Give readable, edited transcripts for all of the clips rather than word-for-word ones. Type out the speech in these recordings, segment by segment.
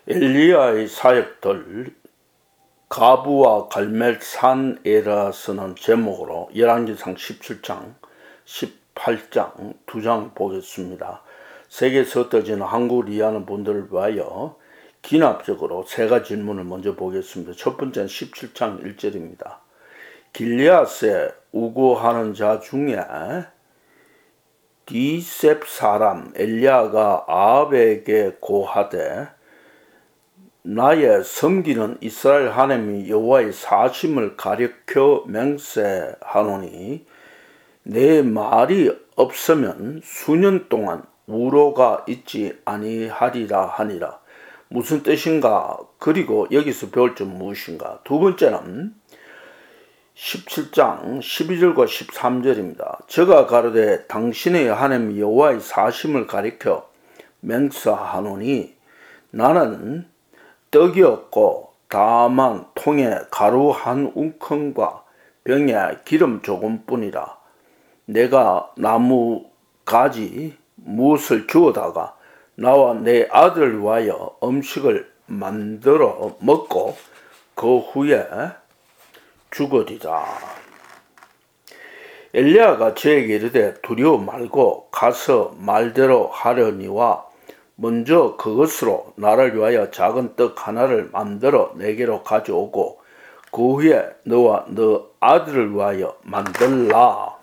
엘리야의 사역들 가부와 갈멜산에라서는 제목으로 열왕기상 17장, 18장 두 장 보겠습니다. 세계에서 흩어지는 한국을 이해하는 분들을 위하여 기납적으로 세 가지 질문을 먼저 보겠습니다. 첫 번째는 17장 1절입니다. 길리앗에 우고하는 자 중에 디셉 사람 엘리야가 아합에게 고하되 나의 섬기는 이스라엘 하나님이 여호와의 사심을 가리켜 맹세하노니 내 말이 없으면 수년 동안 우로가 있지 아니하리라 하니라. 무슨 뜻인가? 그리고 여기서 배울 점 무엇인가? 두 번째는 17장 12절과 13절입니다. 저가 가로되 당신의 하나님 여호와의 사심을 가리켜 맹세하노니 나는 떡이 없고 다만 통에 가루 한 움큼과 병에 기름 조금뿐이라. 내가 나무 가지 무엇을 주워다가 나와 내 아들을 위하여 음식을 만들어 먹고 그 후에 죽으리라. 엘리야가 저에게 이르되 두려워 말고 가서 말대로 하려니와 먼저 그것으로 나를 위하여 작은 떡 하나를 만들어 내게로 가져오고 그 후에 너와 너 아들을 위하여 만들라.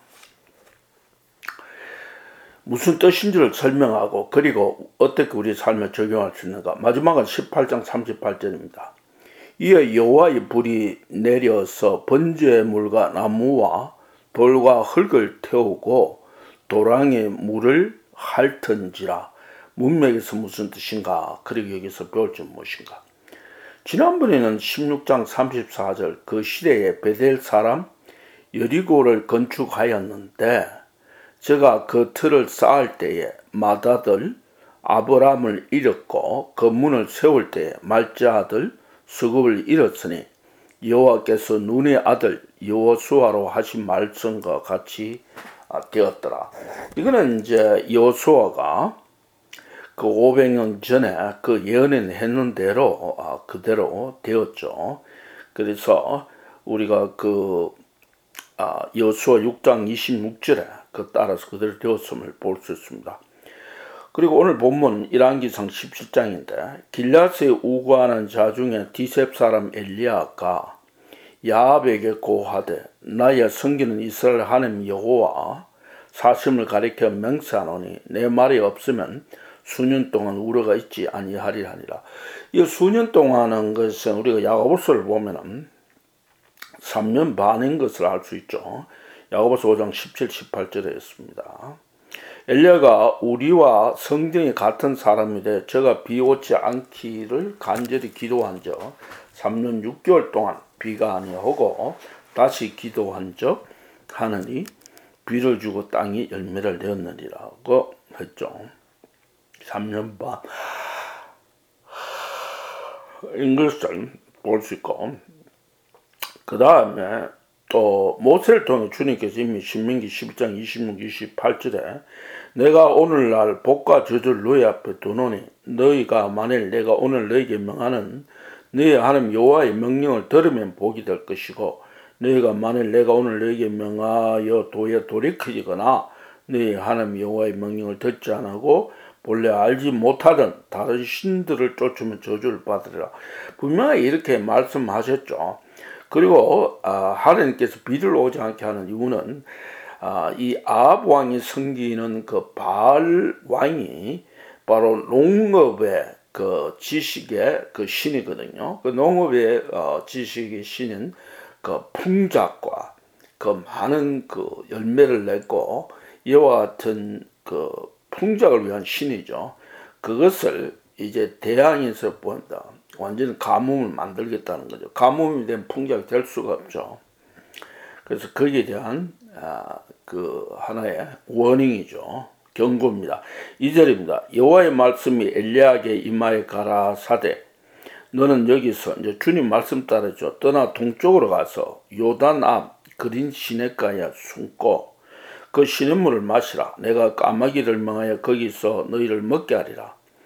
무슨 뜻인지를 설명하고 그리고 어떻게 우리 삶에 적용할 수 있는가. 마지막은 18장 38절입니다. 이에 여호와의 불이 내려서 번제물과 나무와 돌과 흙을 태우고 도랑에 물을 핥은지라. 문맥에서 무슨 뜻인가? 그리고 여기서 배울 점 무엇인가? 지난번에는 16장 34절 그 시대에 베델 사람 여리고를 건축하였는데 제가 그 틀을 쌓을 때에 마다들 아브람을 잃었고 그 문을 세울 때에 말자 아들 수급을 잃었으니 여호와께서 눈의 아들 여호수아로 하신 말씀과 같이 되었더라. 이거는 이제 여호수아가 그 500년 전에 그 예언했는 대로 그대로 되었죠. 그래서 우리가 그 여호수아 6장 26절에 그 따라서 그대로 되었음을 볼 수 있습니다. 그리고 오늘 본문 열왕기상 17장인데 길앗에 우고하는 자 중에 디셉 사람 엘리야가 야합에게 고하되 나의 섬기는 이스라엘 하나님 여호와 사심을 가리켜 맹세하노니 내 말이 없으면 수년 동안 우려가 있지 아니하리라 하니라. 이 수년 동안은 것은 우리가 야고보서를 보면은 3년 반인 것을 알 수 있죠. 야고보서 5장 17, 18절에 있습니다. 엘리야가 우리와 성경이 같은 사람이되 저가 비 오지 않기를 간절히 기도한 적 3년 6개월 동안 비가 아니오고 다시 기도한 적 하느니 비를 주고 땅이 열매를 내었느니라고 했죠. 3년 반 인 것을 볼 수 있고 그 다음에 또 모세를 통해 주님께서 이미 신명기 12장 26, 28절에 내가 오늘날 복과 저주를 너희 앞에 두노니 너희가 만일 내가 오늘 너희에게 명하는 너희 하나님 여호와의 명령을 들으면 복이 될 것이고 너희가 만일 내가 오늘 너희에게 명하여 도에 돌이키거나 너희 하나님 여호와의 명령을 듣지 않고 본래 알지 못하던 다른 신들을 쫓으면 저주를 받으리라. 분명히 이렇게 말씀하셨죠. 그리고 하나님께서 비를 오지 않게 하는 이유는 이 아합 왕이 섬기는 그 바알 왕이 바로 농업의 그 지식의 그 신이거든요. 그 농업의 지식의 신인 그 풍작과 그 많은 그 열매를 냈고 이와 같은 그 풍작을 위한 신이죠. 그것을 이제 대항에서 본다. 완전히 가뭄을 만들겠다는 거죠. 가뭄이 된 풍작이 될 수가 없죠. 그래서 거기에 대한 그 하나의 워닝이죠. 경고입니다. 2절입니다. 여호와의 말씀이 엘리야에게 임하여 가라사대 너는 여기서 이제 주님 말씀 따르죠. 떠나 동쪽으로 가서 요단 앞 그린 시냇가에 숨고 그 시냇물을 마시라. 내가 까마귀를 명하여 거기서 너희를 먹게 하리라.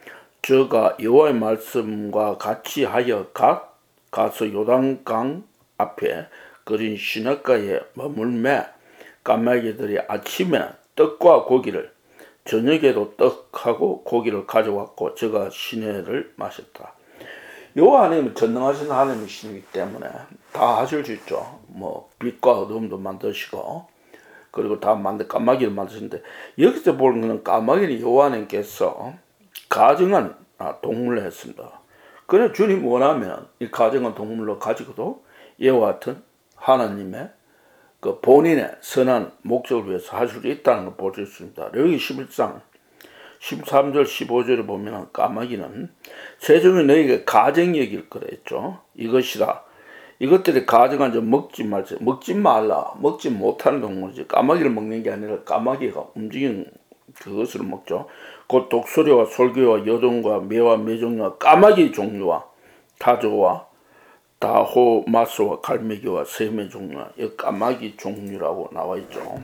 저가 여호와의 말씀과 같이 하여 가서 요단강 앞에 그린 시냇가에 머물매 까마귀들이 아침에 떡과 고기를 저녁에도 떡하고 고기를 가져왔고 저가 시내를 마셨다. 여호와 하나님은 전능하신 하나님이시기 때문에 다 하실 수 있죠. 뭐 빛과 어둠도 만드시고 그리고 다 까마귀를 만드시는데 여기서 보는 것은 까마귀는 여호와 하나님께서 가정한 동물을 했습니다. 그래 주님 원하면 이 가정한 동물로 가지고도 이와 같은 하나님의 그 본인의 선한 목적을 위해서 하실 수 있다는 걸 볼 수 있습니다. 여기 11장 13절 15절을 보면 까마귀는 세종이 너희에게 가정역일 거라 했죠. 이것이라 이것들이 가정한 점 먹지 말라. 먹지 못하는 동물이지. 까마귀를 먹는 게 아니라 까마귀가 움직이는 그것을 먹죠. 곧 독수리와 솔개와 여동과 매와 매종류와 까마귀 종류와 타조와 다호 마소와 갈매기와 샘의 종류와 이 까마귀 종류라고 나와 있죠.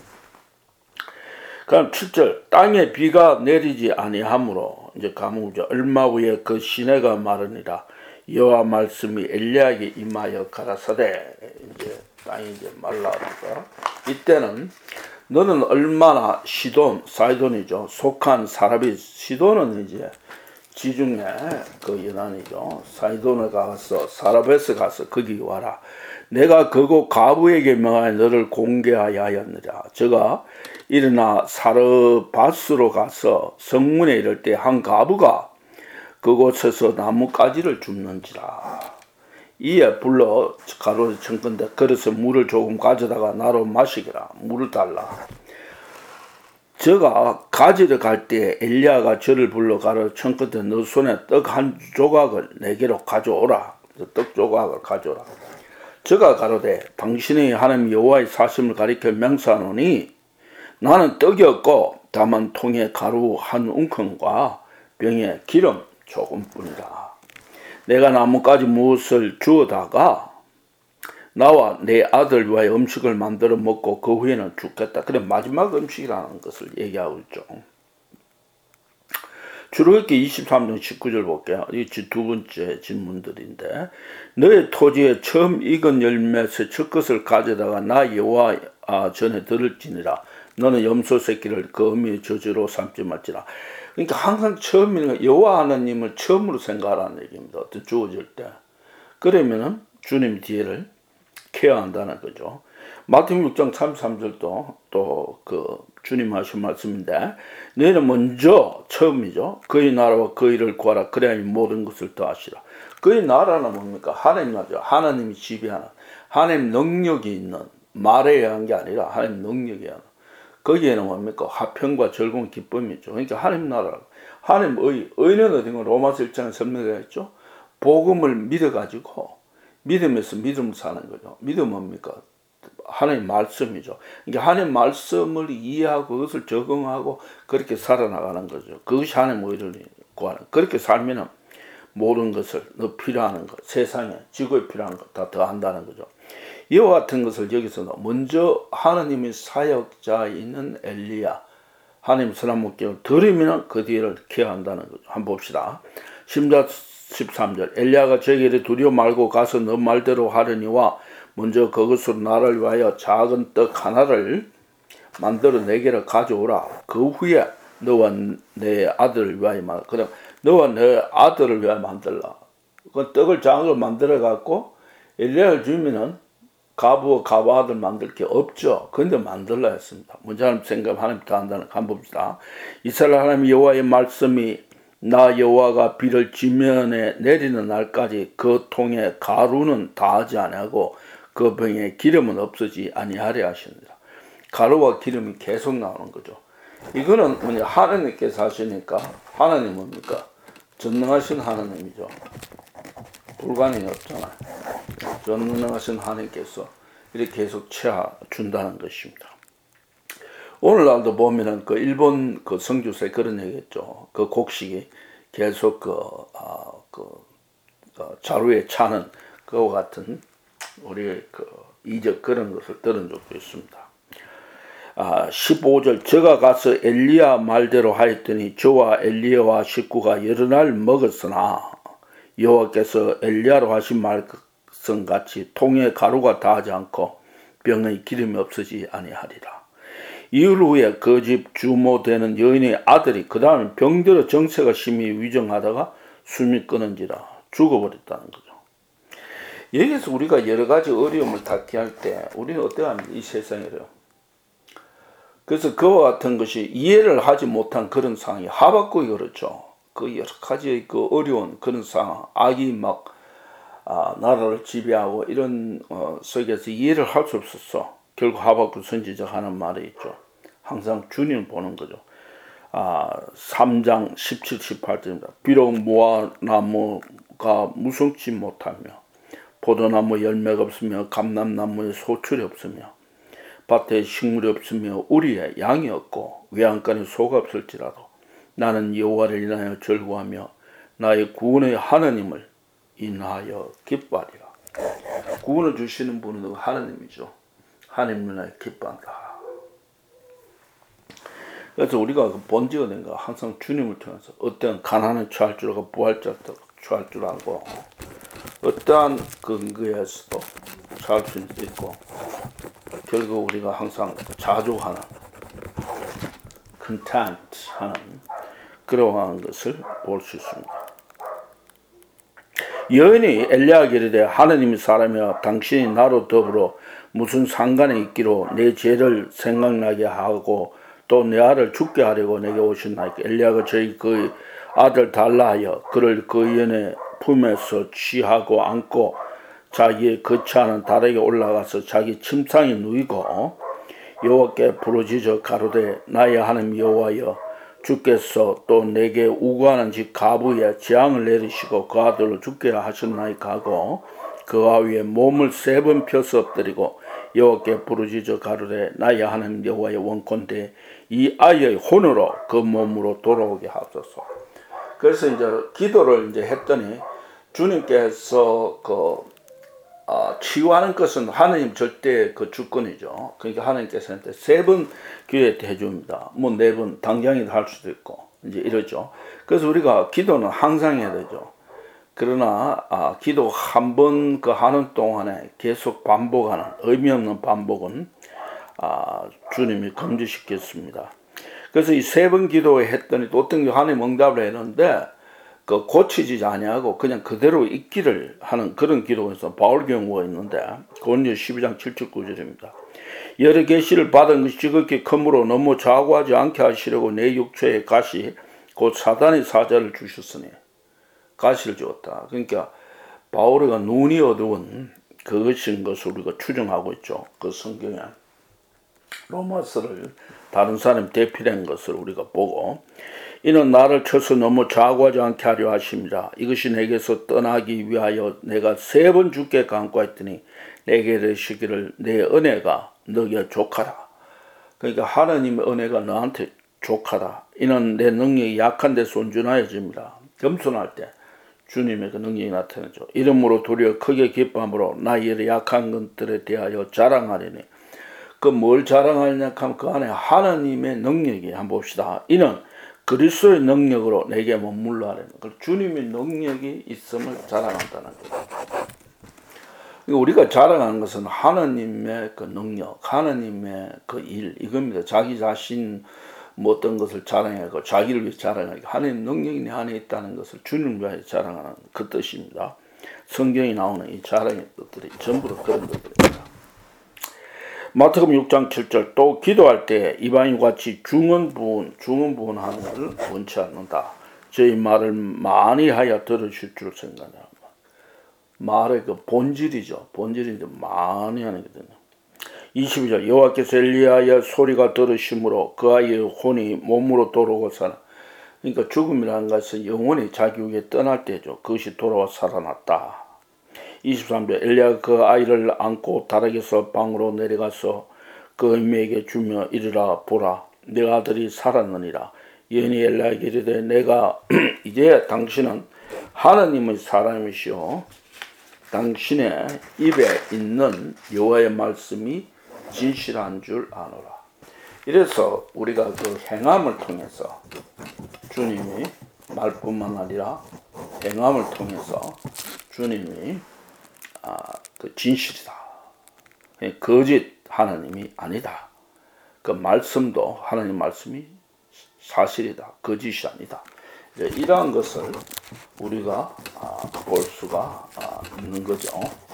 그럼 7절 땅에 비가 내리지 아니하므로 이제 가문이죠. 얼마 후에 그 시내가 마르니라. 여호와 말씀이 엘리야에게 임하여 가라사대 이제 땅이 이제 말라니까 이때는 너는 얼마나 사이돈이죠. 속한 사람이 시돈은 이제 지중해 그 연안이죠. 사이돈에 가서 사라베스 가서 거기 와라. 내가 그곳 가부에게 명하여 너를 공개하여 하였느라. 저가 일어나 사르바스로 가서 성문에 이를 때 한 가부가 그곳에서 나뭇가지를 줍는지라. 이에 불러 가로를 청건대 그래서 물을 조금 가져다가 나로 마시기라. 물을 달라. 저가 가지러 갈 때 엘리야가 저를 불러 가로를 청건대 너 손에 떡 한 조각을 내게로 가져오라. 떡 조각을 가져오라. 저가 가로되 당신의 하나님 여호와의 사심을 가리켜 명사하노니 나는 떡이 없고 다만 통에 가루 한 웅큼과 병에 기름 조금뿐이다. 내가 나뭇가지 무엇을 주어다가 나와 내 아들 위하여 음식을 만들어 먹고 그 후에는 죽겠다. 그래 마지막 음식이라는 것을 얘기하고 있죠. 출애굽기 23장 19절 볼게요. 이 두 번째 질문들인데 너의 토지에 처음 익은 열매에서 첫 것을 가져다가 나 여호와 전에 들을지니라. 너는 염소 새끼를 그 어미의 저주로 삼지 말지라. 그러니까 항상 처음에는 여호와 하나님을 처음으로 생각하라는 얘기입니다. 어떤 주어질 때. 그러면은 주님 뒤에를 케어한다는 거죠. 마태복음 6장 33절도 또 그 주님 하신 말씀인데 너희는 먼저 처음이죠. 그의 나라와 그 일을 구하라. 그래야 모든 것을 더하시라. 그의 나라는 뭡니까? 하나님 나라죠. 하나님이 지배하는 하나님 능력이 있는 말에 의한 게 아니라 하나님 능력에 의한 거기에는 뭡니까? 화평과 즐거운 기쁨이죠. 그러니까 하나님 나라, 하나님 의는 어딘가 로마서 1장에 설명되어 있죠. 복음을 믿어가지고 믿음에서 믿음을 사는 거죠. 믿음은 뭡니까? 하나님 말씀이죠. 그러니까 하나님 말씀을 이해하고 그것을 적응하고 그렇게 살아나가는 거죠. 그것이 하나님 의를 구하는. 그렇게 살면은 모든 것을 너 필요한 것, 세상에 지구에 필요한 것 다 더한다는 거죠. 이와 같은 것을 여기서 먼저 하나님의 사역자에 있는 엘리야, 하나님 선한 목적을 들으면 그 뒤를 케어한다는 거죠. 한번 봅시다. 13절 엘리야가 저에게 두려워 말고 가서 너 말대로 하려니와 먼저 그것으로 나를 위하여 작은 떡 하나를 만들어 내게로 가져오라. 그 후에 너와 내 아들을 위하여 그럼 너와 내 아들을 위하여 만들라. 그 떡을 작은 걸 만들어 갖고 엘리야를 주면은 가부 아들 만들 게 없죠. 그런데 만들라 했습니다. 먼저 하나님 생각 하나님 다 한다는 거 한번 봅시다. 이스라엘 하나님 여호와의 말씀이 나 여호와가 비를 지면에 내리는 날까지 그 통에 가루는 다하지 아니하고 그 병에 기름은 없어지 아니하려 하시니라. 가루와 기름이 계속 나오는 거죠. 이거는 뭐냐 하나님께서 하시니까 하나님 뭡니까? 전능하신 하나님이죠. 불가능이 없잖아요. 전능하신 하나님께서 이렇게 계속 채워준다는 것입니다. 오늘날도 보면은 그 일본 그 성주세 그런 얘기했죠. 그 곡식이 계속 자루에 차는 그와 같은 우리 그 이적 그런 것을 들은 적도 있습니다. 15절 저가 가서 엘리야 말대로 하였더니 저와 엘리야와 식구가 여러 날 먹었으나 여호와께서 엘리야로 하신 말씀같이 통에 가루가 닿지 않고 병의 기름이 없어지지 아니하리라. 이흘 후에 그 집 주모 되는 여인의 아들이 그 다음에 병들어 정세가 심히 위중하다가 숨이 끊은지라 죽어버렸다는 거죠. 여기서 우리가 여러 가지 어려움을 닥게 때 우리는 어떻게 합니까? 이 세상에요. 그래서 그와 같은 것이 이해를 하지 못한 그런 상황이 하박국이 그렇죠. 그 여러 가지 그 어려운 그런 상황, 악이 막 나라를 지배하고 이런 속에서 이해를 할 수 없었어. 결국 하박국 선지자가 하는 말이 있죠. 항상 주님을 보는 거죠. 3장 17, 18절입니다. 비록 무화나무가 무성치 못하며 포도나무 열매가 없으며 감람나무에 소출이 없으며 밭에 식물이 없으며 우리에 양이 없고 외양간에 소가 없을지라도 나는 여호와를 인하여 즐거워하며 나의 구원의 하나님을 인하여 기뻐하리라. 구원을 주시는 분은 하나님이죠. 하나님을 인하여 기뻐한다. 그래서 우리가 본지가 된 거 항상 주님을 통해서 어떤 가난을 취할 줄 알고 부활자도 취할 줄 알고 어떠한 근거에서도 취할 수 있고 결국 우리가 항상 자족하는 content 하는 그러한 것을 볼 수 있습니다. 여인이 엘리야에게 이르되 하나님이 사람이여 당신이 나로 더불어 무슨 상관이 있기로 내 죄를 생각나게 하고 또 내 아들 죽게 하려고 내게 오셨나이까. 엘리야가 저희 그 아들 달라 하여 그를 그 여인의 품에서 취하고 안고 자기의 거처하는 달에게 올라가서 자기 침상에 누이고 여호와께 부르짖어 가로되 나의 하나님 여호와여 주께서 또 내게 우고하는 집 가부에 재앙을 내리시고 그 아들을 죽게 하셨나이까 하고 그와 위에 몸을 3번 펴서 엎드리고 여호와께 부르짖어 가로되 나의 하나님 여호와의 원컨대 이 아이의 혼으로 그 몸으로 돌아오게 하소서. 그래서 이제 기도를 이제 했더니 주님께서 치유하는 것은 하나님 절대 그 주권이죠. 그러니까 하나님께서 3번 기회 해줍니다. 뭐 4번 당장이도 할 수도 있고 이제 이러죠. 그래서 우리가 기도는 항상 해야 되죠. 그러나 기도 한 번 그 하는 동안에 계속 반복하는 의미 없는 반복은 주님이 금지시켰습니다. 그래서 이 3번 기도했더니 또 어떤 게 하나님 응답을 했는데 그 고치지 아니하고 그냥 그대로 있기를 하는 그런 기도에서 바울 경우가 있는데 고린도 12장 7절 9절입니다. 여러 계시를 받은 것이 지극히 크므로 너무 좌고하지 않게 하시려고 내 육체에 가시 곧 사단의 사자를 주셨으니 가시를 주었다. 그러니까 바울이가 눈이 어두운 그것인 것을 우리가 추정하고 있죠. 그 성경에 로마서를 다른 사람이 대필한 것을 우리가 보고 이는 나를 쳐서 너무 좌고하지 않게 하려 하십니다. 이것이 내게서 떠나기 위하여 내가 3번 주께 간구했더니 내게 이르시기를 내 은혜가 너에게 족하다. 그러니까 하나님의 은혜가 너한테 족하다. 이는 내 능력이 약한 데서 온전하여집니다. 겸손할 때 주님의 그 능력이 나타나죠. 이러므로 도리어 크게 기뻐함으로 나의 약한 것들에 대하여 자랑하리니 그 뭘 자랑하느냐 하면 그 안에 하나님의 능력이 한번 봅시다. 이는 그리스도의 능력으로 내게 머물러 하라는 그 주님의 능력이 있음을 자랑한다는 거예요. 우리가 자랑하는 것은 하나님의 그 능력, 하나님의 그 일 이겁니다. 자기 자신 뭐 어떤 것을 자랑하고 자기를 위해 자랑하고 하나님의 능력이 내 안에 있다는 것을 주님을 위해 자랑하는 그 뜻입니다. 성경에 나오는 이 자랑의 뜻들이 전부 다 그런 것들입니다. 마태복음 6장 7절 또 기도할 때 이방인같이 중언부언하는 것을 원치 않는다. 저희 말을 많이 하여 들으실 줄 생각합니다. 말의 그 본질이죠. 본질인데 많이 하는 거거든요. 22절 여호와께서 엘리야의 소리가 들으심으로 그 아이의 혼이 몸으로 돌아오고 살아. 그러니까 죽음이라는 것은 영혼이 자기 위에 떠날 때죠. 그것이 돌아와 살아났다. 23절 엘리야가 그 아이를 안고 다락에서 방으로 내려가서 그 어미에게 주며 이르라 보라 내 아들이 살았느니라. 여인이 엘리야에게 이르되 내가 이제 당신은 하나님의 사람이시오 당신의 입에 있는 여호와의 말씀이 진실한 줄 아노라. 이래서 우리가 그 행함을 통해서 주님이 말뿐만 아니라 행함을 통해서 주님이 그 진실이다. 거짓 하나님이 아니다. 그 말씀도 하나님 말씀이 사실이다. 거짓이 아니다. 이러한 것을 우리가 볼 수가 있는 거죠.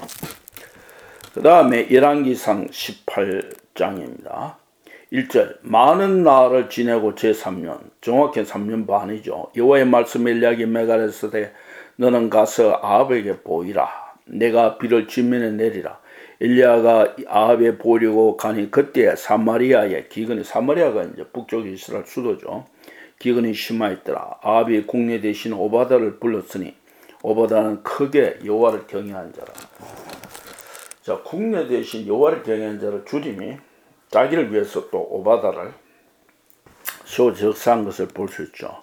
그 다음에 열왕기상 18장입니다. 1절 많은 날을 지내고 제3년 정확히 3년 반이죠. 여호와의 말씀이 엘리야에게 메가르시되 너는 가서 아합에게 보이라. 내가 비를 지면에 내리라. 엘리야가 아합에 보려고 가니 그때 사마리아의 기근이, 사마리아가 이제 북쪽 이스라엘 수도죠. 기근이 심하였더라. 아합이 국내 대신 오바다를 불렀으니 오바다는 크게 여호와를 경외한 자라. 자, 국내 대신 여호와를 경외한 자를 주님이 자기를 위해서 또 오바다를 세워 적사한 것을 볼 수 있죠.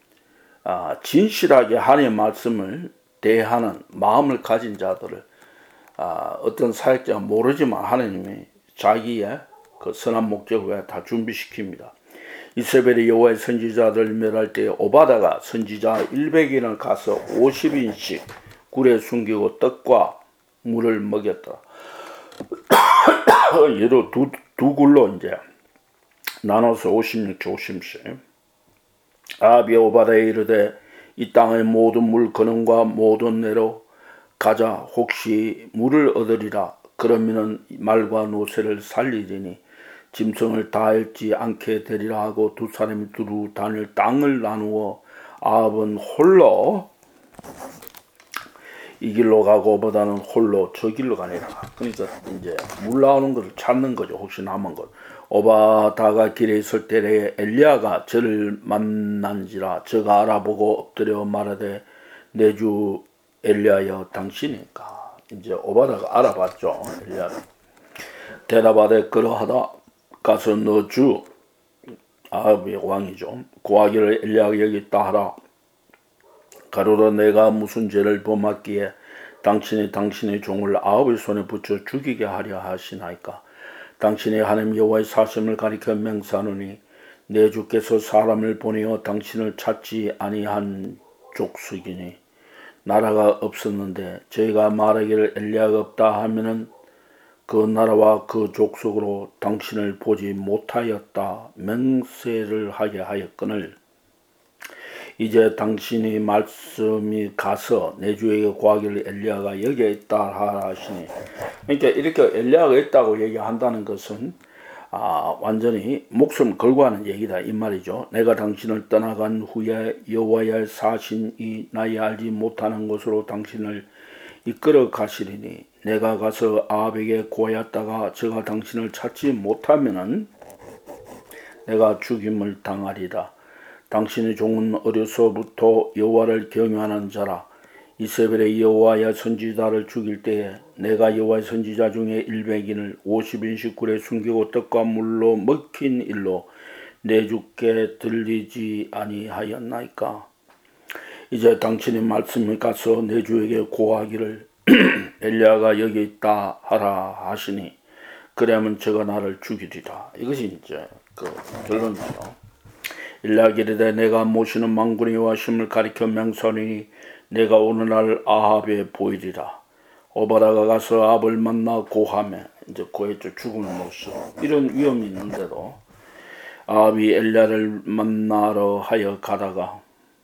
진실하게 하나님의 말씀을 대하는 마음을 가진 자들을 어떤 사역자가 모르지만 하나님이 자기의 그 선한 목적을 위해 다 준비시킵니다. 이세벨이 여호와의 선지자들을 멸할 때 오바다가 선지자 100인을 가서 50인씩 굴에 숨기고 떡과 물을 먹였더라. 얘도 두 굴로 이제 나눠서 50씩 50씩. 아합이 오바다에 이르되 이 땅의 모든 물 근원과 모든 내로 가자. 혹시 물을 얻으리라. 그러면은 말과 노새를 살리리니 짐승을 다할지 않게 되리라 하고 두 사람이 두루 다닐 땅을 나누어 아합은 홀로 이 길로 가고 오바다는 홀로 저 길로 가니라. 그러니까 이제 물 나오는 것을 찾는 거죠. 혹시 남은 것. 오바다가 길에 있을 때에 엘리야가 저를 만난지라. 저가 알아보고 엎드려 말하되 내 주 엘리야여 당신이니까. 이제 오바다가 알아봤죠. 엘리야를. 대답하되 그러하다. 가서 너 주 아합의 왕이죠. 고하기를 엘리야가 여기 있다 하라. 가로로 내가 무슨 죄를 범했기에 당신이 당신의 종을 아합의 손에 붙여 죽이게 하려 하시나이까. 당신이 하나님 여호와의 사심을 가리켜 맹세하노니 내 주께서 사람을 보내어 당신을 찾지 아니한 족속이니 나라가 없었는데 저희가 말하기를 엘리야가 없다 하면은 그 나라와 그 족속으로 당신을 보지 못하였다 맹세를 하게 하였거늘 이제 당신이 말씀이 가서 내 주에게 고하기를 엘리야가 여기에 있다 하시니. 그러니까 이렇게 엘리야가 있다고 얘기한다는 것은 완전히 목숨 걸고 하는 얘기다 이 말이죠. 내가 당신을 떠나간 후에 여호와의 사신이 나의 알지 못하는 곳으로 당신을 이끌어 가시리니 내가 가서 아합에게 고하였다가 저가 당신을 찾지 못하면은 내가 죽임을 당하리라. 당신의 종은 어려서부터 여호와를 경외하는 자라. 이세벨의 여호와의 선지자를 죽일 때에 내가 여호와의 선지자 중에 100인을 50인씩 굴에 숨기고 떡과 물로 먹힌 일로 내 주께 들리지 아니하였나이까. 이제 당신의 말씀이 가서 내 주에게 고하기를 엘리야가 여기 있다 하라 하시니 그러면 저가 나를 죽이리라. 이것이 이제 그 결론이죠. 엘리야가 이르되 내가 모시는 만군의 여호와심을 가리켜 맹세하니 내가 오늘날 아합에 보이리라. 오바다가 가서 아합을 만나 고하매 이제 고했죠. 죽음을 모시고 이런 위험이 있는데도 아합이 엘리야를 만나러 하여 가다가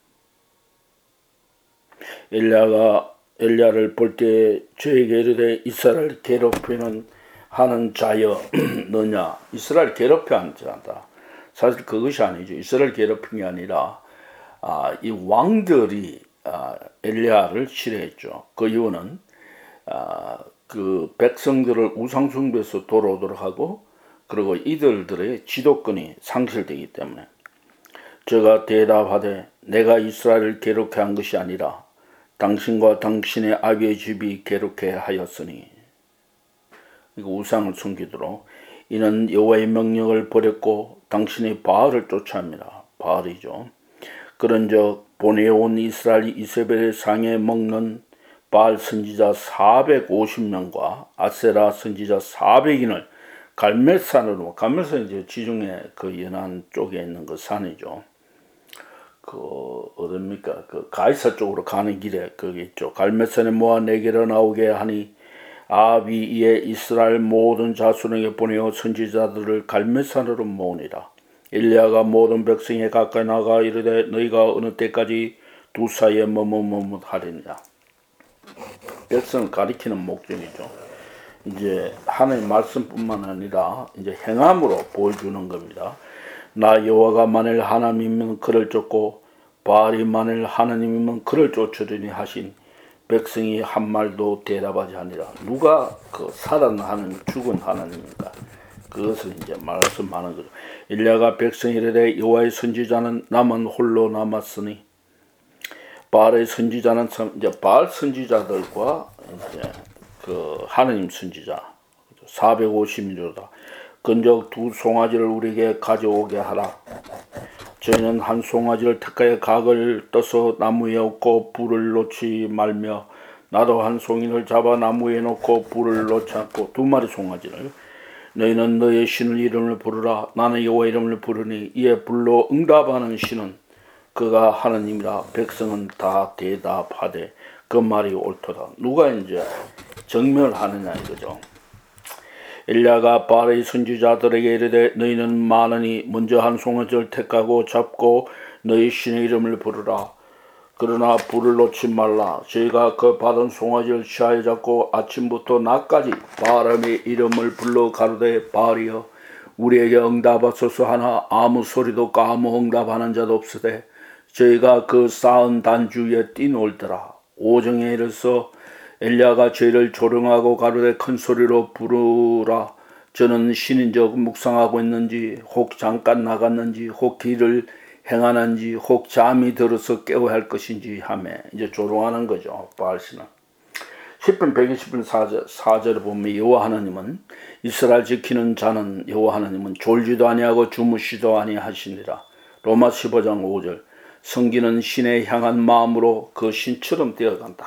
엘리야가 엘리야를 볼 때 저에게 이르되 이스라엘 괴롭히는 하는 자여 너냐. 이스라엘 괴롭히는 자다. 사실 그것이 아니죠. 이스라엘 괴롭힌 게 아니라 이 왕들이 엘리야를 싫어했죠. 그 이유는 그 백성들을 우상숭배에서 돌아오도록 하고 그리고 이들의 지도권이 상실되기 때문에 저가 대답하되 내가 이스라엘을 괴롭게 한 것이 아니라 당신과 당신의 아비의 집이 괴롭게 하였으니 이거 우상을 숨기도록 이는 여호와의 명령을 버렸고 당신의 바알을 쫓아합니다. 바알이죠. 그런즉 보내온 이스라엘이 이세벨의 상에 먹는 바알 선지자 450명과 아세라 선지자 400인을 갈멜산으로, 갈멜산 이제 지중해 그 연안 쪽에 있는 그 산이죠. 그 어딥니까? 그 가이사 쪽으로 가는 길에 거기 있죠. 갈멜산에 모아 내게로 나오게 하니 아합이 이에 이스라엘 모든 자손에게 보내어 선지자들을 갈멜산으로 모으니라. 엘리야가 모든 백성에 가까이 나가 이르되 너희가 어느 때까지 두 사이에 머뭇머뭇하리냐. 백성을 가리키는 목적이죠. 이제 하나님 말씀뿐만 아니라 이제 행함으로 보여주는 겁니다. 나 여호와가 만일 하나님이면 그를 쫓고 바알이 만일 하나님이면 그를 쫓으리니 하신 백성이 한 말도 대답하지 아니라. 누가 그 살아난 하나님, 죽은 하나님입니까? 그것을 이제 말씀하는 거죠. 엘리야가 백성이 이르되 여호와의 선지자는 남은 홀로 남았으니 바알의 선지자는 이제 바알 선지자들과 이제 그 하느님 선지자 450인조다. 근적 두 송아지를 우리에게 가져오게 하라. 저희는 한 송아지를 택하여 각을 떠서 나무에 얹고 불을 놓지 말며 나도 한 송이를 잡아 나무에 놓고 불을 놓지 않고 두 마리 송아지를 너희는 너의 신을 이름을 부르라. 나는 여호와 이름을 부르니 이에 불로 응답하는 신은 그가 하느님이라. 백성은 다 대답하되 그 말이 옳도다. 누가 이제 정멸하느냐 이거죠. 엘리야가 바알의 선지자들에게 이르되 너희는 많으니 먼저 한 송아지를 택하고 잡고 너희 신의 이름을 부르라. 그러나 불을 놓지 말라. 저희가 그 받은 송아지를 취하여 잡고 아침부터 낮까지 바알의 이름을 불러 가로되 바알이여 우리에게 응답하소서 하나 아무 소리도 아무 응답하는 자도 없으되 저희가 그 쌓은 단주 위에 뛰놀더라. 오정에 이르러서 엘리야가 저희를 조롱하고 가로되 큰 소리로 부르라. 저는 신인적 묵상하고 있는지 혹 잠깐 나갔는지 혹 길을 행하는지 혹 잠이 들어서 깨워야 할 것인지 하며 이제 조롱하는 거죠. 바알신은. 10편 120편 4절에 보면 여호와 하나님은 이스라엘 지키는 자는 여호와 하나님은 졸지도 아니하고 주무시도 아니하시니라. 로마 15장 5절 성기는 신에 향한 마음으로 그 신처럼 되어간다.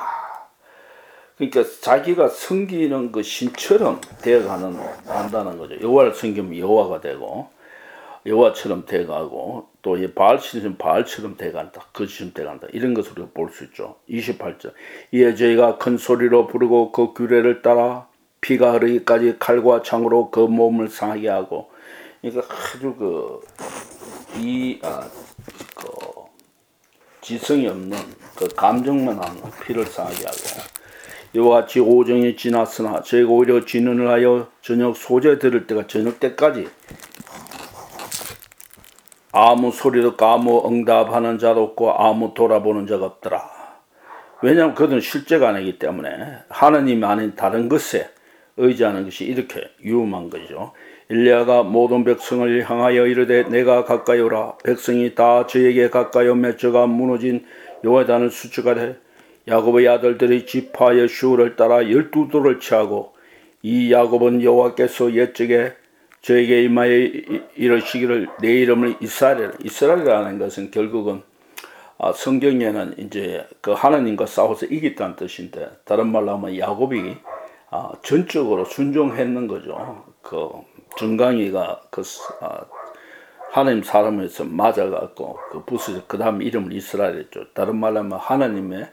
그러니까 자기가 섬기는 그 신처럼 되어간다는 거죠. 여호와를 섬기면 여호와가 되고 여호와처럼 되어가고 또 이 바알신은 바알처럼 되어간다. 그처럼 되어간다. 이런 것을 우리가 볼 수 있죠. 28절 이에 저희가 큰 소리로 부르고 그 규례를 따라 피가 흐르기까지 칼과 창으로 그 몸을 상하게 하고. 그러니까 아주 지성이 없는 그 감정만 하는 피를 상하게 하고. 이와 같이 오정이 지났으나 저희가 오히려 진언을 하여 저녁 소재 들을 때가 저녁 때까지 아무 소리도 아무 응답하는 자도 없고 아무 돌아보는 자가 없더라. 왜냐하면 그들은 실제가 아니기 때문에 하나님이 아닌 다른 것에 의지하는 것이 이렇게 위험한 거죠. 엘리야가 모든 백성을 향하여 이르되 내가 가까이 오라. 백성이 다 저에게 가까이 오며 저가 무너진 여호와의 단을 수축하되 야곱의 아들들이 지파 여수아를 따라 12도를 취하고 이 야곱은 여호와께서 옛적에 저에게 임하여 이르시기를 내 이름을 이스라엘이라는 것은 결국은 성경에는 이제 그 하나님과 싸워서 이겼다는 뜻인데 다른 말로 하면 야곱이 전적으로 순종했는 거죠. 그 정강이가 하나님 사람에서 맞아갖고 그 부수죠. 그 다음 이름을 이스라엘 했죠. 다른 말로 하면 하나님의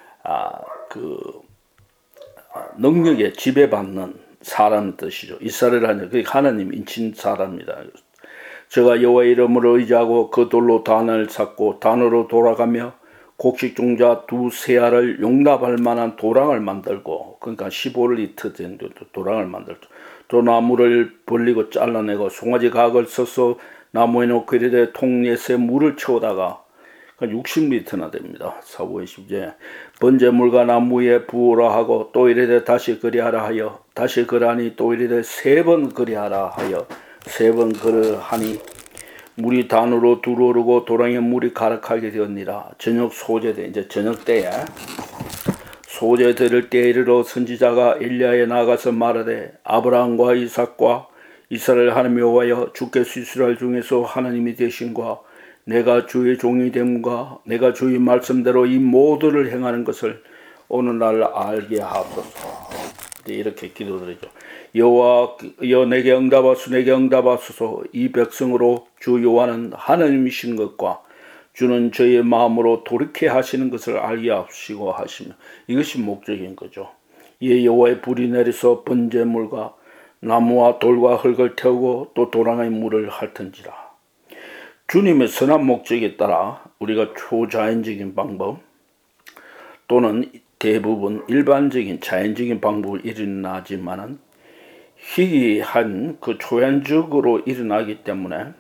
능력에 지배받는 사람 뜻이죠. 이스라엘은 그 하나님 인친 사람입니다. 제가 여호와의 이름으로 의지하고 그 돌로 단을 쌓고 단으로 돌아가며 곡식종자 두 세알을 용납할 만한 도랑을 만들고, 그러니까 15리터 정도 도랑을 만들죠. 또 나무를 벌리고 잘라내고 송아지 각을 써서 나무에 놓고 이르되 통넷에 물을 채우다가 60리터나 됩니다. 사부의십제 번제물과 나무에 부으라 하고 또 이르되 다시 그리하라 하여 다시 그러하니 또 이르되 3번 그리하라 하여 3번 그러하니 물이 단으로 들어오르고 도랑에 물이 가득하게 되었니라. 저녁 소제대 이제 저녁 때에 소제 들을 때에 이르러 선지자가 엘리야에 나가서 말하되 아브라함과 이삭과 이스라엘 하나님 여호와여 주께서 이스라엘 중에서 하나님이 되신과 내가 주의 종이 됨과 내가 주의 말씀대로 이 모두를 행하는 것을 오늘날 알게 하소서. 이렇게 기도드리죠. 여호와여 내게 응답하소서. 이 백성으로 주 여호와는 하나님이신 것과 주는 저희의 마음으로 돌이켜 하시는 것을 알게 하시고 하시며, 이것이 목적인 거죠. 이에 여호와의 불이 내려서 번제물과 나무와 돌과 흙을 태우고 또 도랑의 물을 핥은지라. 주님의 선한 목적에 따라 우리가 초자연적인 방법 또는 대부분 일반적인 자연적인 방법을 일어나지만은 희귀한 그 초연적으로 일어나기 때문에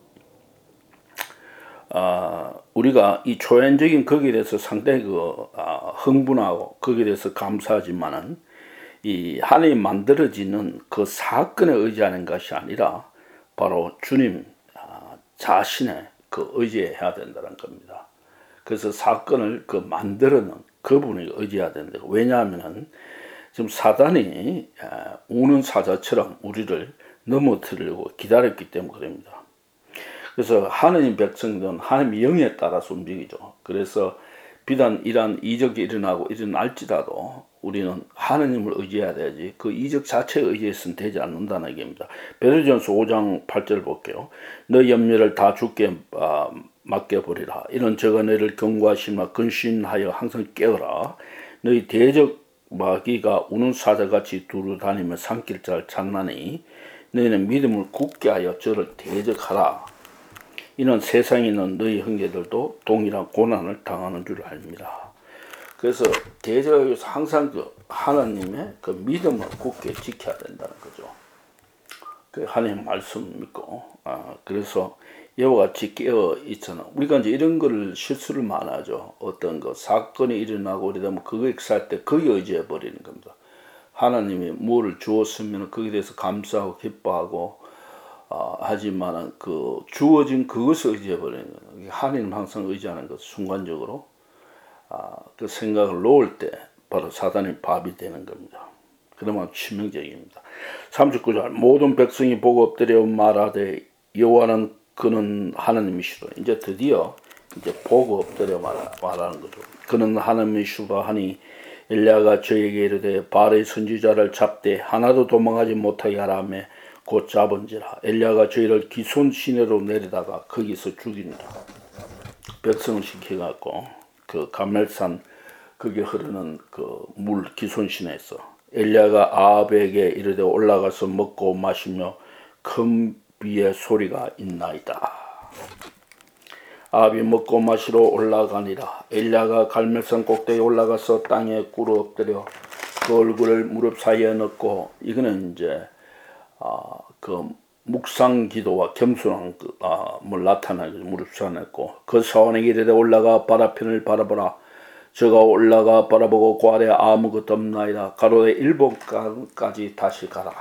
우리가 이 초연적인 거기에 대해서 상당히 흥분하고 거기에 대해서 감사하지만은 이 하나님 만들어지는 그 사건에 의지하는 것이 아니라 바로 주님 자신의 그 의지에 해야 된다는 겁니다. 그래서 사건을 그 만들어는 그분이 의지해야 된다. 왜냐하면은 지금 사단이 우는 사자처럼 우리를 넘어뜨리려고 기다렸기 때문에 그럽니다. 그래서 하나님 백성들은 하나님의 영에 따라서 움직이죠. 그래서 비단 이러한 이적이 일어날지라도 우리는 하나님을 의지해야 되지 그 이적 자체에 의지해서는 되지 않는다는 얘기입니다. 베드로전서 5장 8절 볼게요. 너희 염려를 다 주께 맡겨버리라. 이런 저가 너희를 경고하시며 근신하여 항상 깨어라. 너희 대적 마귀가 우는 사자같이 두루 다니며 산길잘 찾나니 너희는 믿음을 굳게 하여 저를 대적하라. 이는 세상에 있는 너희 형제들도 동일한 고난을 당하는 줄 압니다. 그래서 대적에서 항상 그 하나님의 그 믿음을 굳게 지켜야 된다는 거죠. 그 하나님 말씀 믿고 그래서 이와 같이 깨어 있잖아. 우리가 이제 이런 거를 실수를 많이 하죠. 어떤 거 사건이 일어나고 이러면 그거 살 때 거기에 의지해 버리는 겁니다. 하나님이 뭐를 주었으면 거기에 대해서 감사하고 기뻐하고 하지만은 그 주어진 그것을 의지해 버리는 거예요. 하나님 항상 의지하는 것 순간적으로 그 생각을 놓을 때 바로 사단의 밥이 되는 겁니다. 그러면 치명적입니다. 39절 모든 백성이 보고 엎드려 말하되 여호와는 그는 하나님이시로. 이제 드디어 이제 보고 엎드려 말하는 거죠. 그는 하나님이시로 하니 엘리야가 저에게 이르되 바알의 선지자를 잡되 하나도 도망하지 못하게 하라며 곧 잡은지라. 엘리야가 저희를 기손 시내로 내리다가 거기서 죽이니라. 백성을 시켜갖고 그 갈멜산 거기 흐르는 그 물 기손 시내에서 엘리야가 아합에게 이르되 올라가서 먹고 마시며 큰 비의 소리가 있나이다. 아합이 먹고 마시러 올라가니라. 엘리야가 갈멜산 꼭대기에 올라가서 땅에 꿇어 엎드려 그 얼굴을 무릎 사이에 넣고, 이거는 이제 그 묵상 기도와 겸손한 뭘 나타나게 무릎 사냈고, 그 사원에게 이르되 올라가 바라편을 바라보라. 저가 올라가 바라보고 고아래 아무것도 없나이다. 가로되 일본까지 다시 가라.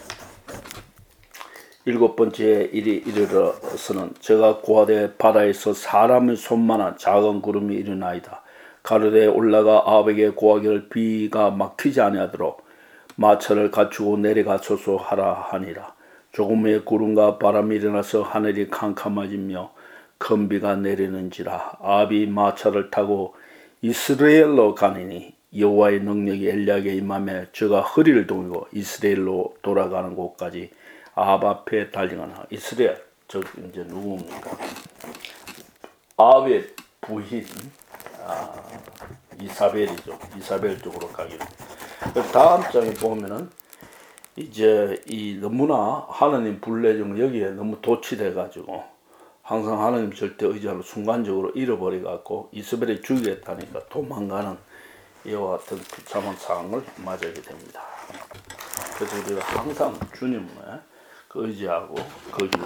일곱 번째 일이 이르러서는 저가 고아대 바다에서 사람의 손만한 작은 구름이 일어나이다. 가로되 올라가 아합에게 고하기를 비가 막히지 아니하도록 마차를 갖추고 내려가소서 하라 하니라. 조금의 구름과 바람이 일어나서 하늘이 캄캄해지며 큰 비가 내리는지라. 아합이 마차를 타고 이스라엘로 가니니 여호와의 능력이 엘리야에게 임하며 저가 허리를 동이고 이스라엘로 돌아가는 곳까지 아합 앞에 달려가나. 이스라엘 저 이제 누굽니까? 아합의 부인 이사벨이죠. 이사벨 쪽으로 가기로. 다음 장에 보면은 이제 이 너무나 하나님 불내정 여기에 너무 도취돼 가지고 항상 하나님 절대 의지하는 순간적으로 잃어버려 갖고 이스벨이 죽이겠다니까 도망가는 이와 같은 비참한 상황을 맞이하게 됩니다. 그래서 우리가 항상 주님을 의지하고 거기